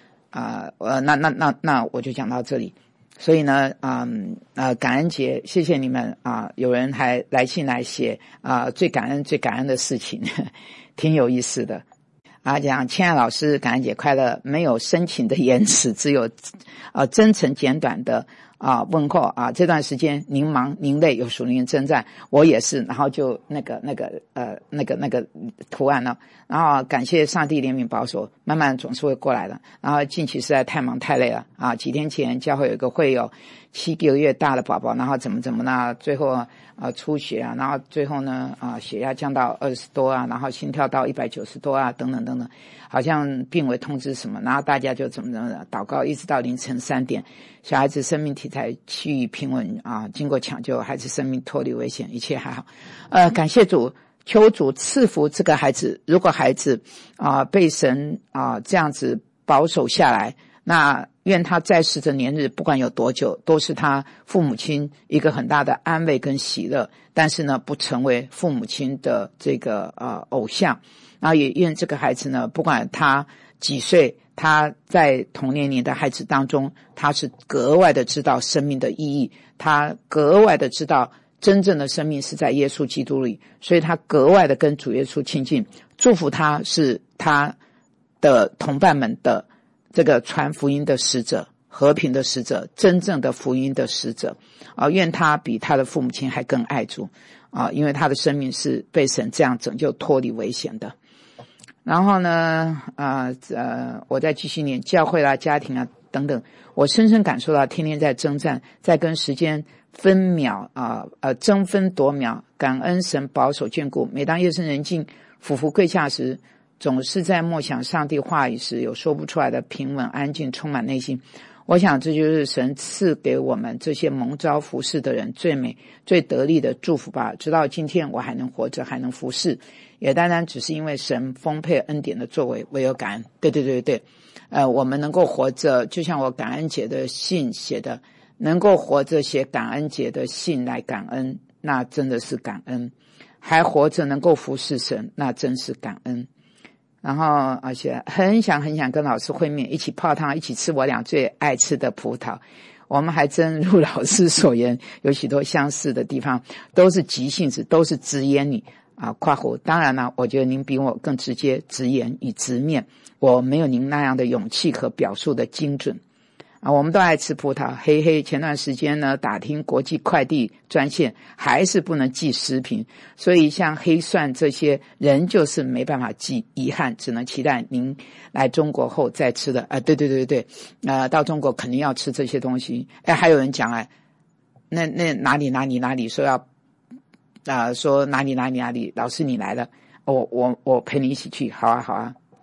Speaker 1: 那我就讲到这里。所以呢感恩节，谢谢你们有人还来信来写最感恩的事情挺有意思的讲亲爱老师感恩节快乐，没有深情的言辞，只有真诚简短的问候这段时间您忙您累，有属灵征战，我也是，然后就那个图案呢，然后感谢上帝怜悯保守，慢慢总是会过来的。然后近期实在太忙太累了几天前教会有一个会友7个月大的宝宝，然后怎么呢，最后出血然后最后呢血压降到20多然后心跳到190多等等等等，好像病危通知什么，然后大家就怎么祷告，一直到凌晨3点，小孩子生命体才趋于平稳经过抢救，孩子生命脱离危险，一切还好。感谢主，求主赐福这个孩子。如果孩子被神这样子保守下来，那愿他在世的年日不管有多久，都是他父母亲一个很大的安慰跟喜乐，但是呢不成为父母亲的这个偶像。然后也愿这个孩子呢，不管他几岁，他在同年龄的孩子当中，他是格外的知道生命的意义，他格外的知道真正的生命是在耶稣基督里，所以他格外的跟主耶稣亲近。祝福他是他的同伴们的这个传福音的使者，和平的使者，真正的福音的使者愿他比他的父母亲还更爱主因为他的生命是被神这样拯救脱离危险的。然后呢我再继续念教会啦家庭等等，我深深感受到天天在征战，在跟时间分秒争分夺秒，感恩神保守眷顾。每当夜深人静俯伏跪下时，总是在默想上帝话语时，有说不出来的平稳安静充满内心。我想这就是神赐给我们这些蒙召服侍的人最美最得力的祝福吧。直到今天我还能活着，还能服侍，也单单只是因为神丰沛恩典的作为，唯有感恩。对我们能够活着，就像我感恩节的信写的，能够活着写感恩节的信来感恩，那真的是感恩。还活着能够服侍神，那真是感恩。然后而且很想跟老师会面，一起泡汤，一起吃我俩最爱吃的葡萄。我们还真如老师所言，有许多相似的地方，都是急性子，都是直言你括弧当然了，我觉得您比我更直接直言与直面，我没有您那样的勇气和表述的精准我们都爱吃葡萄。嘿前段时间呢打听国际快递专线还是不能寄食品，所以像黑蒜这些人就是没办法寄，遗憾，只能期待您来中国后再吃的对到中国肯定要吃这些东西。还有人讲那哪里说要说哪里老师你来了，我陪你一起去，好啊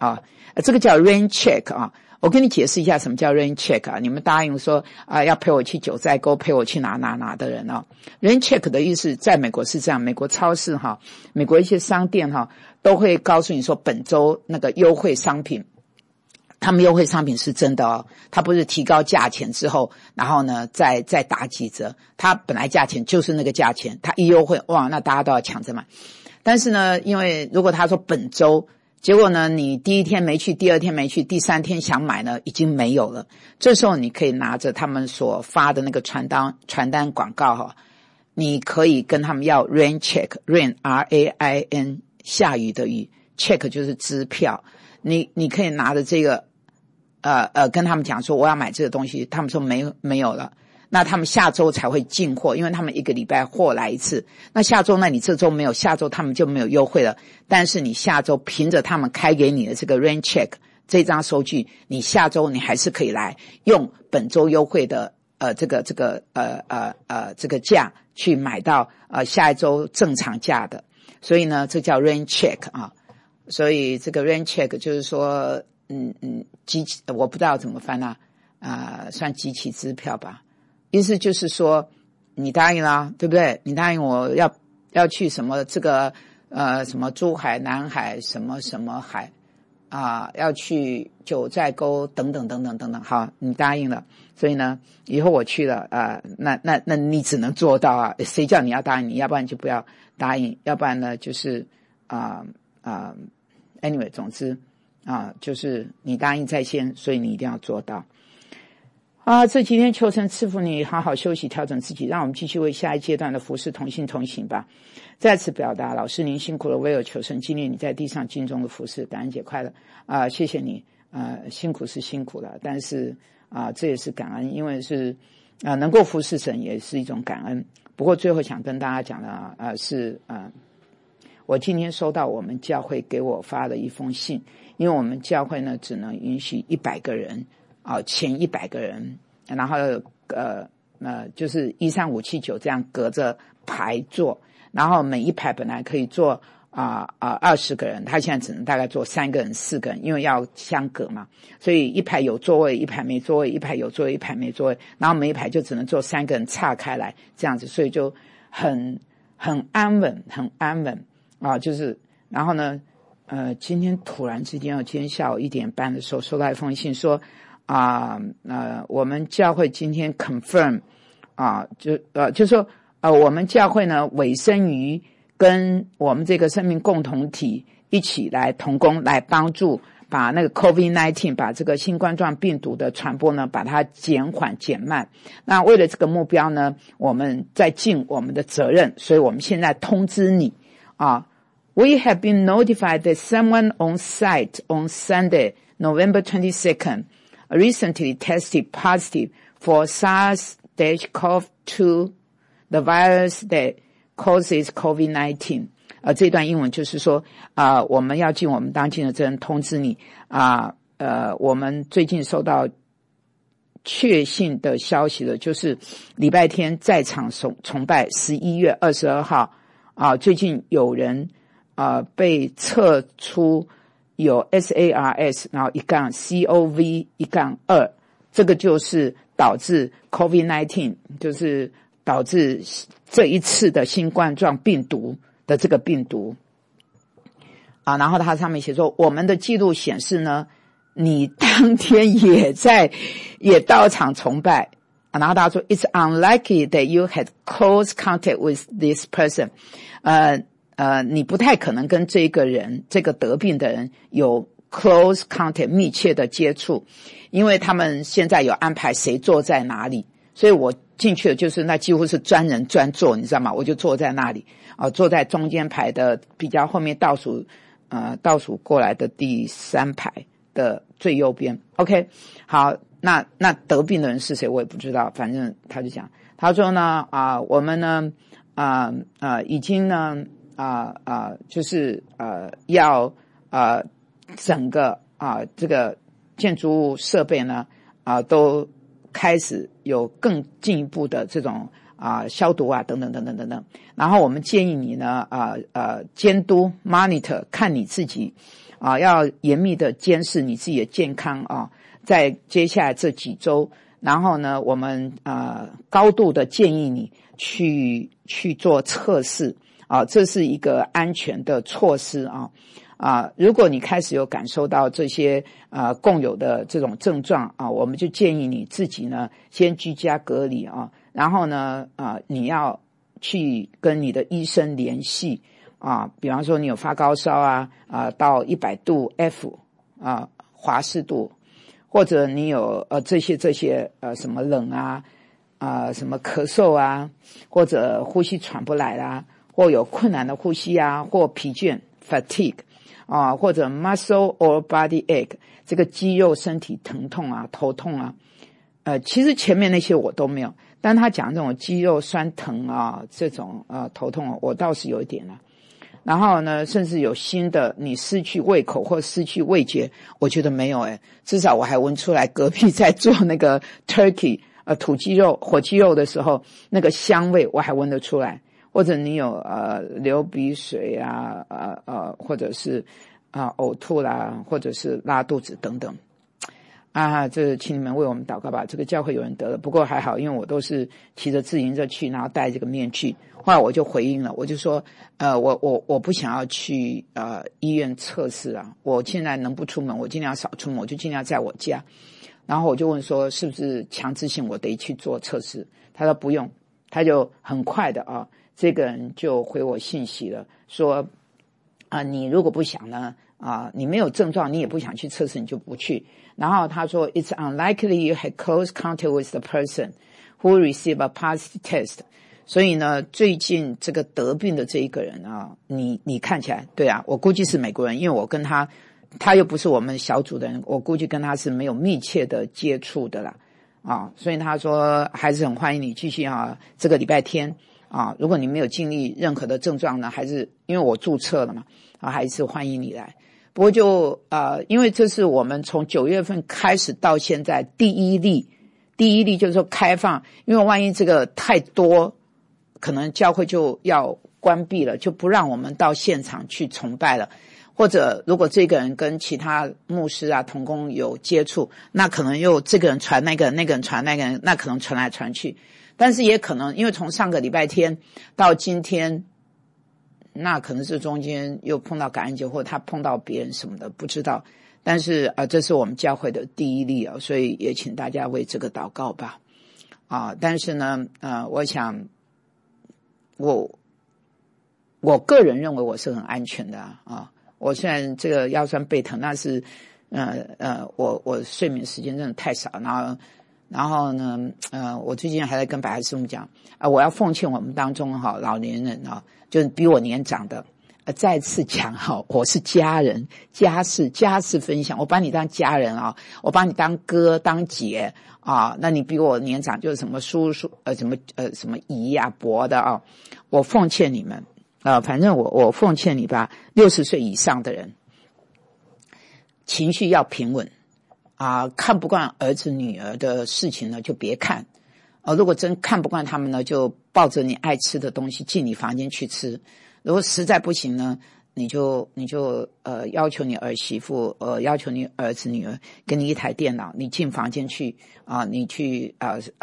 Speaker 1: 啊，这个叫 rain check 啊。我跟你解释一下什么叫 rain check 啊，你们答应说要陪我去九寨沟，陪我去哪的人啊。rain check 的意思在美国是这样，美国超市美国一些商店都会告诉你说本周那个优惠商品，他们优惠商品是真的哦，他不是提高价钱之后然后呢再打几折，他本来价钱就是那个价钱，他一优惠哇，那大家都要抢着买。但是呢，因为如果他说本周，结果呢你第一天没去，第二天没去，第三天想买呢已经没有了，这时候你可以拿着他们所发的那个传单广告你可以跟他们要 rain check， rain R-A-I-N 下雨的雨， check 就是支票，你可以拿着这个跟他们讲说我要买这个东西，他们说没有了，那他们下周才会进货，因为他们一个礼拜货来一次，那下周那你这周没有，下周他们就没有优惠了，但是你下周凭着他们开给你的这个 rain check 这张收据，你下周你还是可以来用本周优惠的这个价去买到下一周正常价的，所以呢这叫 rain check 啊。所以这个 rain check 就是说我不知道怎么翻算集齐支票吧，意思就是说你答应啦，对不对？你答应我要去什么这个什么珠海、南海什么什么海要去九寨沟等等等等等等，好，你答应了，所以呢以后我去了那你只能做到谁叫你要答应你，要不然就不要答应，要不然呢就是anyway 总之就是你答应在先，所以你一定要做到这几天求神赐福你好好休息调整自己，让我们继续为下一阶段的服事同心同行吧。再次表达老师您辛苦了，唯有求神纪念你在地上尽忠的服事，感恩节快乐谢谢你辛苦是辛苦了，但是这也是感恩，因为是能够服事神也是一种感恩。不过最后想跟大家讲的是我今天收到我们教会给我发的一封信，因为我们教会呢只能允许100个人前100个人，然后就是13579这样隔着排坐，然后每一排本来可以坐20个人，他现在只能大概坐3个人4个人，因为要相隔嘛，所以一排有座位，一排没座位，一排有座位，一排没座位，然后每一排就只能坐3个人岔开来这样子，所以就很安稳，很安稳就是然后呢今天突然之间今天下午1点半的时候收到一封信说我们教会今天 confirm 就说我们教会呢委身于跟我们这个生命共同体一起来同工，来帮助把那个 COVID-19 把这个新冠状病毒的传播呢把它减缓减慢。那为了这个目标呢，我们在尽我们的责任，所以我们现在通知你We have been notified that someone on site on Sunday, November 22nd, recently tested positive for SARS-CoV-2, the virus that causes COVID-19. 这段英文就是说我们要尽我们当尽的责任通知你我们最近收到确信的消息了，就是礼拜天在场崇拜11月22号最近有人被测出有 SARS 然后-CoV-2，这个就是导致 COVID-19 就是导致这一次的新冠状病毒的这个病毒然后它上面写说我们的记录显示呢你当天也到场崇拜然后他说 It's unlikely that you had close contact with this person 你不太可能跟这个人这个得病的人有 close contact 密切的接触，因为他们现在有安排谁坐在哪里，所以我进去的就是那几乎是专人专座，你知道吗？我就坐在那里坐在中间排的比较后面倒数过来的第3排的最右边。 OK 好，那得病的人是谁我也不知道，反正他就讲他说呢我们呢已经呢就是要整个这个建筑物设备呢都开始有更进一步的这种消毒等等等等等等，然后我们建议你呢监督 monitor 看你自己要严密的监视你自己的健康啊，在接下来这几周，然后呢，我们高度的建议你去做测试啊，这是一个安全的措施啊。如果你开始有感受到这些共有的这种症状啊，我们就建议你自己呢先居家隔离啊，然后呢你要去跟你的医生联系啊，比方说你有发高烧到100度 F 华氏度，或者你有这些什么冷什么咳嗽或者呼吸喘不来啦，或有困难的呼吸或疲倦 fatigue或者 muscle or body ache 这个肌肉身体疼痛头痛其实前面那些我都没有，但他讲这种肌肉酸疼这种头痛我倒是有一点然后呢，甚至有新的你失去胃口或失去味觉，我觉得没有至少我还闻出来隔壁在做那个 turkey 土鸡肉火鸡肉的时候那个香味我还闻得出来，或者你有流鼻水或者是呕吐啦，或者是拉肚子等等这请你们为我们祷告吧。这个教会有人得了，不过还好，因为我都是骑着自行车去，然后戴这个面具。后来我就回应了，我就说我不想要去医院测试我现在能不出门我尽量少出门，我就尽量在我家。然后我就问说是不是强制性我得去做测试，他说不用，他就很快的这个人就回我信息了，说你如果不想呢你没有症状你也不想去测试，你就不去。然后他说 It's unlikely you had close contact with the person who received a positive test。 所以呢最近这个得病的这一个人你看起来对我估计是美国人，因为我跟他又不是我们小组的人，我估计跟他是没有密切的接触的啦所以他说还是很欢迎你继续这个礼拜天如果你没有经历任何的症状呢，还是因为我注册了嘛还是欢迎你来。不过就因为这是我们从9月份开始到现在第一例就是说开放，因为万一这个太多可能教会就要关闭了，就不让我们到现场去崇拜了，或者如果这个人跟其他牧师同工有接触，那可能又这个人传那个人，那个人传那个人，那可能传来传去。但是也可能因为从上个礼拜天到今天，那可能是中间又碰到感恩节，或者他碰到别人什么的不知道。但是这是我们教会的第一例所以也请大家为这个祷告吧但是呢我想我个人认为我是很安全的我虽然这个腰酸背疼，那是我睡眠时间真的太少，然后呢我最近还在跟百合师母讲我要奉劝我们当中老年人就是比我年长的再次讲我是家人，家事分享，我把你当家人我把你当哥当姐那你比我年长就是什么叔叔什么姨伯的我奉劝你们反正我奉劝你吧，60岁以上的人情绪要平稳看不惯儿子女儿的事情呢就别看如果真看不惯他们呢，就抱着你爱吃的东西进你房间去吃。如果实在不行呢，你就要求你儿媳妇要求你儿子女儿给你一台电脑，你进房间去你去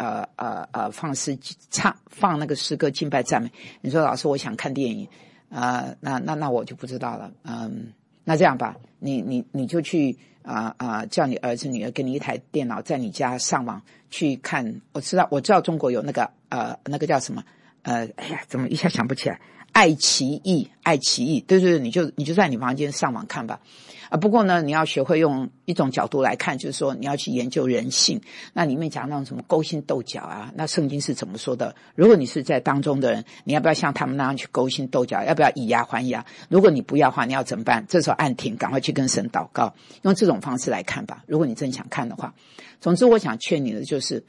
Speaker 1: 放那个诗歌敬拜赞美。你说老师我想看电影那我就不知道了那这样吧，你就去叫你儿子女儿给你一台电脑，在你家上网去看。我知道中国有那个叫什么哎呀怎么一下想不起来，爱奇艺对，你就在你房间上网看吧不过呢你要学会用一种角度来看，就是说你要去研究人性，那里面讲那种什么勾心斗角那圣经是怎么说的，如果你是在当中的人，你要不要像他们那样去勾心斗角，要不要以牙还牙，如果你不要的话你要怎么办，这时候按停，赶快去跟神祷告，用这种方式来看吧，如果你真想看的话。总之我想劝你的就是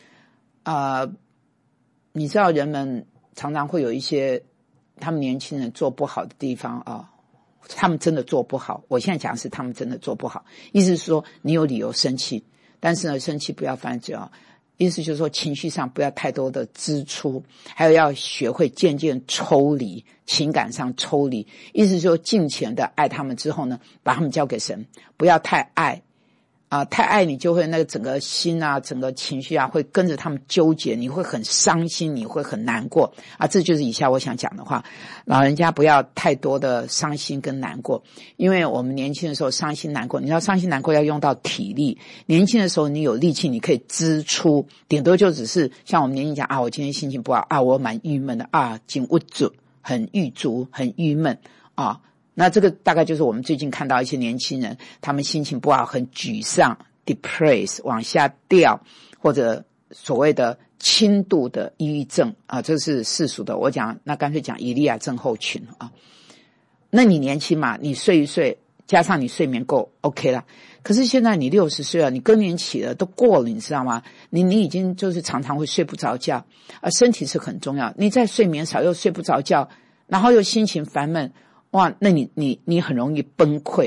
Speaker 1: 你知道人们常常会有一些他们年轻人做不好的地方他们真的做不好，我现在讲的是他们真的做不好，意思是说你有理由生气，但是呢生气不要犯罪意思就是说情绪上不要太多的支出，还有要学会渐渐抽离，情感上抽离，意思就是说尽情的爱他们之后呢，把他们交给神，不要太爱太爱你就会那个整个心啊，整个情绪啊会跟着他们纠结，你会很伤心，你会很难过这就是以下我想讲的话。老人家不要太多的伤心跟难过，因为我们年轻的时候伤心难过，你知道伤心难过要用到体力，年轻的时候你有力气你可以支出，顶多就只是像我们年轻讲我今天心情不好我蛮郁闷的紧握住，很郁卒，很郁闷那这个大概就是我们最近看到一些年轻人，他们心情不好，很沮丧 depress 往下掉，或者所谓的轻度的抑郁症这是世俗的，我讲那干脆讲以利亚症候群那你年轻嘛，你睡一睡，加上你睡眠够 OK 了。可是现在你60岁了，你更年期了，都过了，你知道吗？你已经就是常常会睡不着觉身体是很重要，你再睡眠少又睡不着觉，然后又心情烦闷，那你很容易崩溃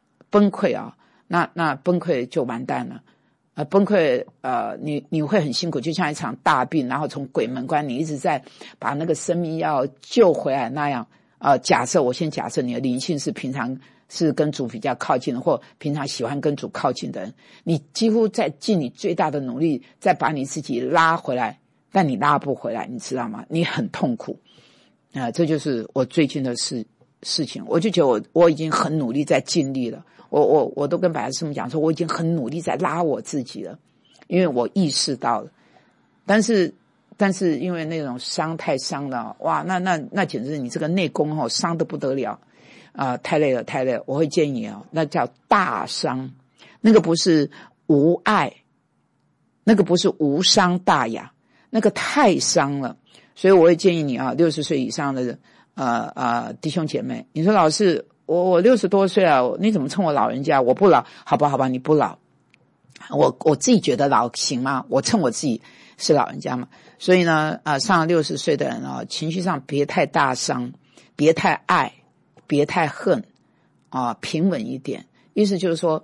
Speaker 1: 那崩溃就完蛋了崩溃你会很辛苦，就像一场大病，然后从鬼门关你一直在把那个生命要救回来那样我先假设你的灵性是平常是跟主比较靠近的，或平常喜欢跟主靠近的人，你几乎在尽你最大的努力再把你自己拉回来，但你拉不回来，你知道吗？你很痛苦这就是我最近的事情，我就觉得我已经很努力在尽力了，我都跟百合师母讲说我已经很努力在拉我自己了，因为我意识到了，但是因为那种伤太伤了那简直是你这个内功伤得不得了太累了，我会建议那叫大伤，那个不是无爱，那个不是无伤大雅，那个太伤了。所以我会建议你60岁以上的弟兄姐妹，你说老师我60多岁了，你怎么称我老人家？我不老，好吧你不老，我自己觉得老行吗？我称我自己是老人家嘛。所以呢上了60岁的人情绪上别太大伤，别太爱，别太恨平稳一点。意思就是说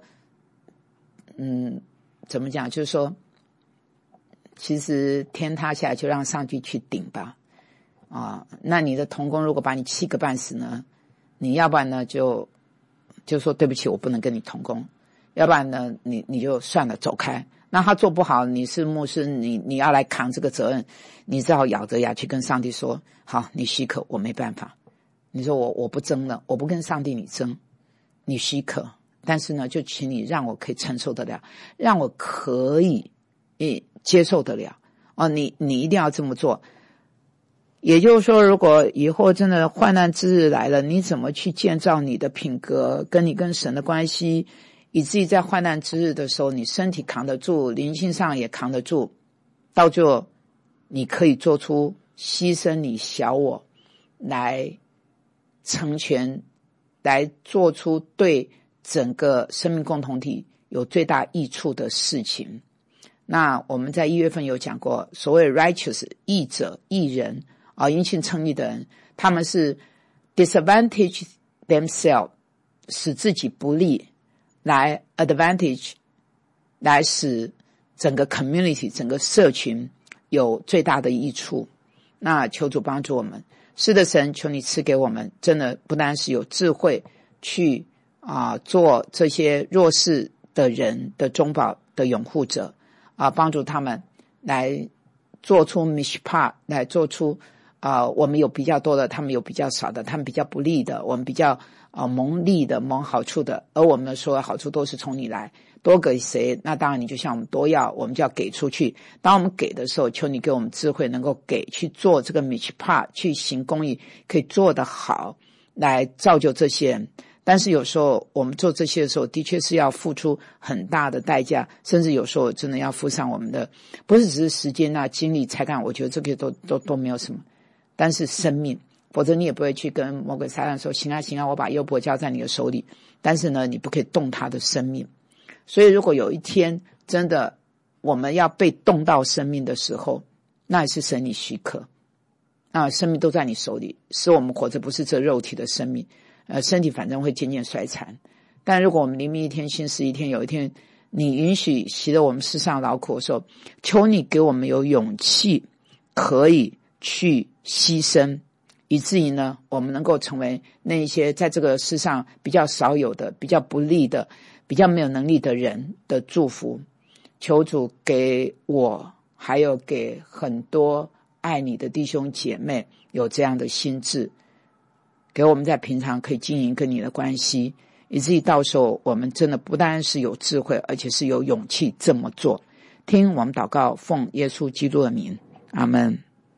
Speaker 1: 怎么讲，就是说其实天塌下来就让上帝去顶吧那你的同工如果把你气个半死呢，你要不然呢就说对不起我不能跟你同工，要不然呢你就算了走开。那他做不好，你是牧师，你要来扛这个责任，你只好咬着牙去跟上帝说好，你许可我没办法，你说我不争了，我不跟上帝你争，你许可，但是呢就请你让我可以承受得了，让我可以接受得了你一定要这么做。也就是说如果以后真的患难之日来了，你怎么去建造你的品格跟你跟神的关系，以至于在患难之日的时候你身体扛得住，灵性上也扛得住，到最后你可以做出牺牲你小我来成全，来做出对整个生命共同体有最大益处的事情。那我们在1月份有讲过，所谓 righteous 义者义人因信称义的人，他们是 disadvantage themselves 使自己不利，来 advantage 来使整个 community 整个社群有最大的益处。那求主帮助我们，是的神，求你赐给我们真的不单是有智慧去做这些弱势的人的中保的拥护者帮助他们来做出 mishpat， 来做出我们有比较多的，他们有比较少的，他们比较不利的，我们比较蒙利的，蒙好处的，而我们的所有好处都是从你来，多给谁，那当然你就像我们多要，我们就要给出去。当我们给的时候，求你给我们智慧，能够给去做这个 mishpat， 去行公义，可以做得好，来造就这些人。但是有时候我们做这些的时候，的确是要付出很大的代价，甚至有时候真的要付上我们的，不是只是时间精力才干，我觉得这个都没有什么，但是生命，否则你也不会去跟魔鬼撒旦说行啊，我把幽伯交在你的手里，但是呢你不可以动他的生命。所以如果有一天真的我们要被动到生命的时候，那也是神你许可，生命都在你手里，使我们活着不是这肉体的生命，身体反正会渐渐衰残，但如果我们灵命一天心思一天，有一天你允许习得我们世上劳苦的时候，求你给我们有勇气可以去牺牲，以至于呢我们能够成为那一些在这个世上比较少有的、比较不利的、比较没有能力的人的祝福。求主给我还有给很多爱你的弟兄姐妹有这样的心智，给我们在平常可以经营跟你的关系，以至于到时候我们真的不单是有智慧，而且是有勇气这么做。听我们祷告，奉耶稣基督的名，阿们。